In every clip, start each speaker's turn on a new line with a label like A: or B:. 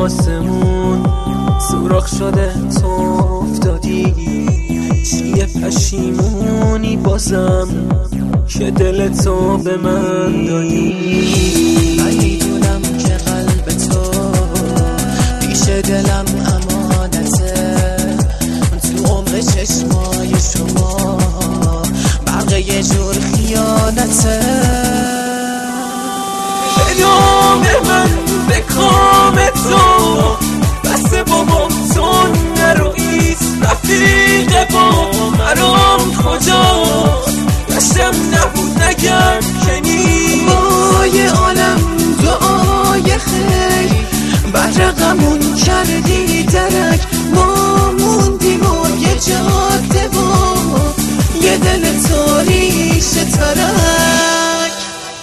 A: آسمون سوراخ شده تو افتادی، چیه پشیمونی بازم که دل تو به من دادی.
B: من میدونم که قلب تو پیش دلم امانته، تو عمق چشمای شما برق یه جور خیانته.
A: ادامه من به کام تو بس بابا تو نرویست، رفیق با مرام کجاست، داشتم نبود نگم که نیست.
B: وای عالم دعای خیر برقمون کردی درک، ما موندیم و یه جاده و یه دل تاریش ترک.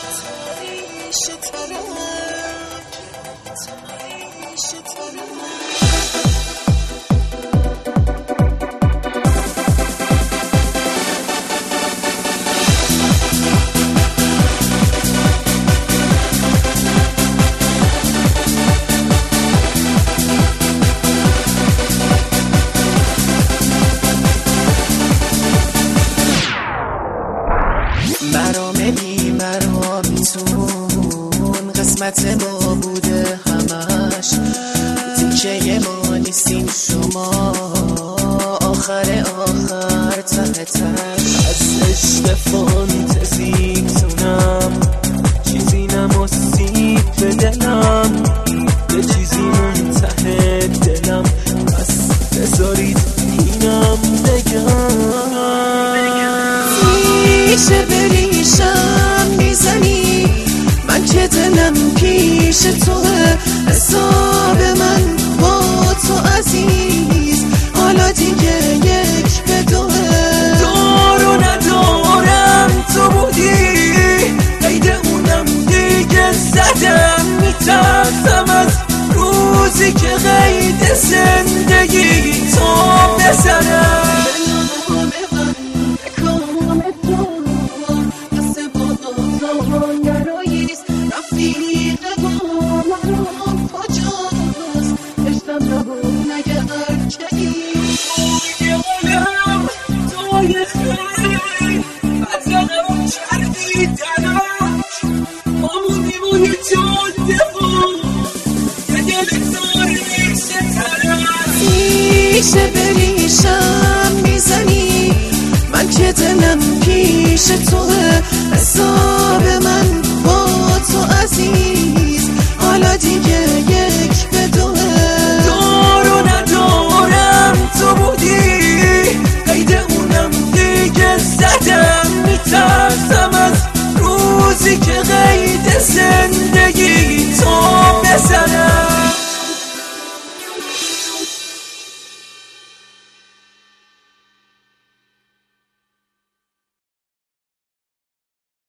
B: مرام بی مرامیتون قسمت ما بوده همش، تیکه ما نیستیم شما آخر ته تش.
A: از عشق فانتزیتونم چیزی نماسید به دلم، یه چیزی منتهی دلم، پس بذارید اینم بگم.
B: میشه بریشم میزنی من که دلم پیش توه، حساب من با تو عزیز حالا دیگه یک به دوه.
A: دارو ندارم تو بودی قید اونم دیگه زدم، میترسم از روزی که قید زندگی تو بزنم.
B: میشه بریشم میزنی من که دلم پیش توه، حساب